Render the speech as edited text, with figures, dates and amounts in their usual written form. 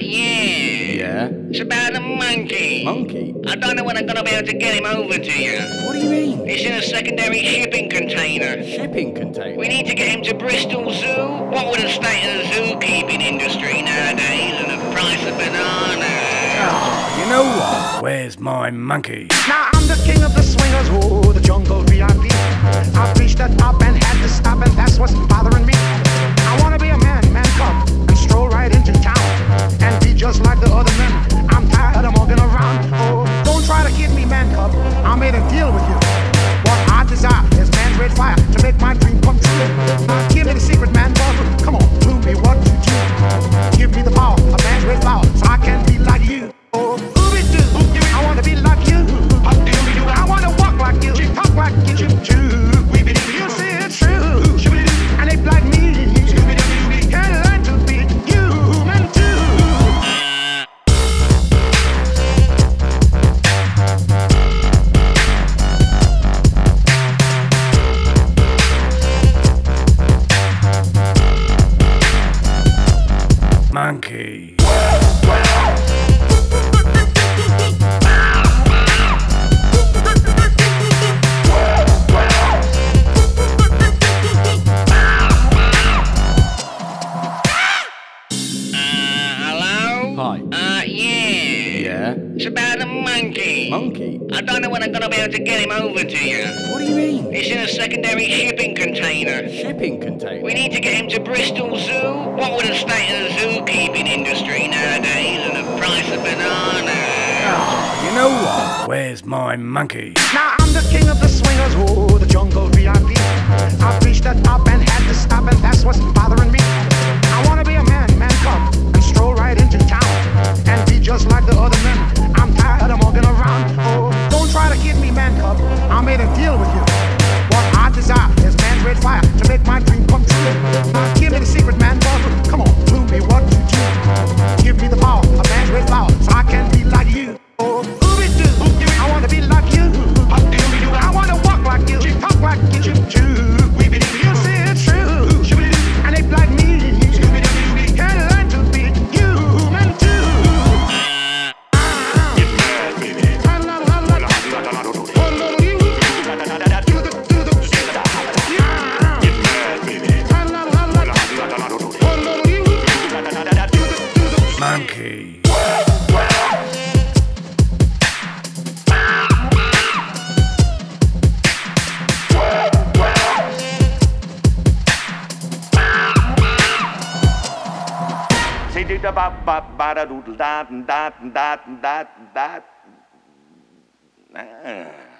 Yeah. Yeah? It's about a monkey. Monkey? I don't know when I'm gonna be able to get him over to you. What do you mean? It's in a secondary shipping container. Shipping container? We need to get him to Bristol Zoo. What with the state of the zookeeping industry nowadays and the price of bananas? You know what? Where's my monkey? Now I'm the king of the swingers, oh, the jungle VIP. I preached that up and had to stop, and that's what's bothering me. I wanna be a man cub, and stroll right into town, and be just like the other men. I'm tired of walking around. Oh, don't try to kid me, man cub. I made a deal with you. What I desire is man's red fire to make my dream come true. Now give me the secret, man cub. Come on, do me what you do. Give me the power of man's red flower, so I can be like you. Oh, I wanna be like you. I wanna walk like you, talk like you. You say it's true, and they like me. Can learn to be human too. Monkey. Hello? Hi. Yeah. Yeah? It's about a monkey. Monkey? I don't know when I'm gonna be able to get him over to you. What do you mean? It's in a secondary shipping container. Shipping container? We need to get him to Bristol Zoo. What with the state of the zookeeping industry nowadays and the price of bananas? You know what? Where's my monkey? Now I'm the king of the swingers, oh, the jungle VIP. I preached that up and had to stop, and that's what's bothering me. I wanna be a man cub, and stroll right into town, and be just like the other men. I'm tired of walking around. Oh, don't try to kid me, man cub. I made a deal with you. What I desire is man's red fire to make my dream come true. Now give me the secret, man cub. Come on, do me what you do. Give me the power of man's red flower, so I can be like you. Oh, I wanna be like you. I wanna walk like you, talk like you. You say it's true, and they like me. Can learn to be human too. Monkey. Say do da ba ba ba da doodle da da da da da da.